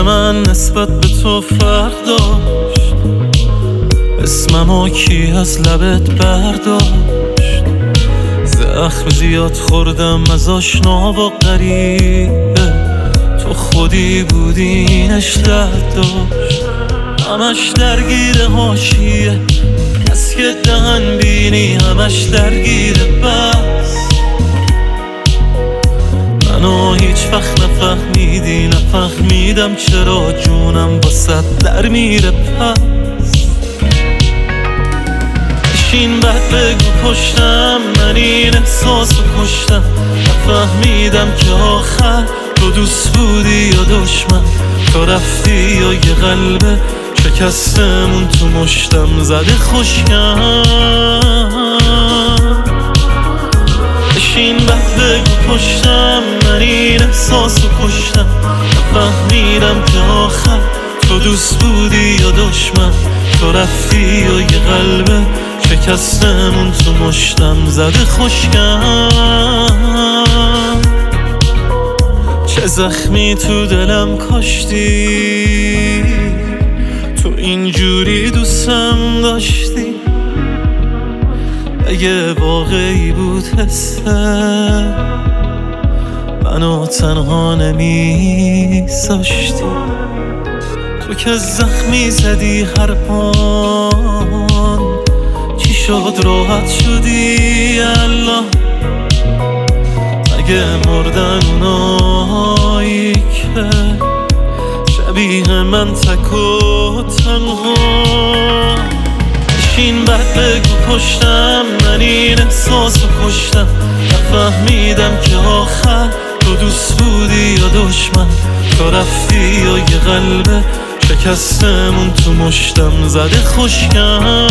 دل من نسبت به تو فرق داشت، اسممو کی از لبت برداشت؟ زخم زیاد خوردم از آشنا و غریبه، تو خودی بودی اینش درد داشت. همش درگیر حاشیه، کس که دهن بینی همش درگیره. بس منو هیچ وقت نفهمیدی، نفهمیدم چرا جونم واسه در میره. پس بشین بعد بگو پشتم، من این احساسو کشتم. نفهمیدم که آخر تو دوست بودی یا دشمن، تو رفتی یا یه قلبه شکستمون تو مشتم زده خوشگم. بشین بعد بگو پشتم، من این احساسو کشتم. نفهمیدم که آخر تو دوست بودی یا دشمن، تو رفتی یا یه قلبه شکستمون تو مشتم زده خوشگم. چه زخمی تو دلم کاشتی، تو اینجوری دوستم داشتی. اگه واقعی بود حسه منو تنها نمیذاشتی. تو که زخمی زدی هر آن، چی شد راحت شدی الله؟ اگه مردن اونایی که شبیه من تک و تنها. بشین بعد بگو پشتم، من این احساسو کشتم. نفهمیدم که آخر تو دوست بودی یا دشمن، تو رفتی یا یه قلبه شکستمون تو مشتم زده خوشگم.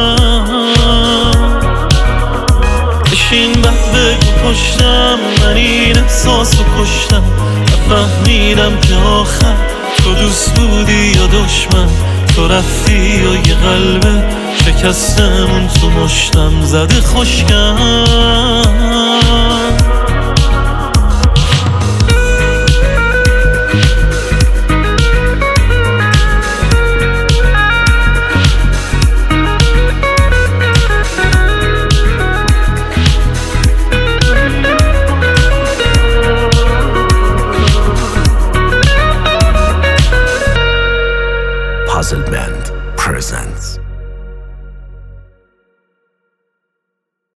بشین بعد بگو پشتم، من این احساسو کشتم. نفهمیدم که آخر تو دوست بودی یا دشمن، تو رفتی یا یه قلبه شکستمون تو مشتم زده خوشگم. Puzzle Band presents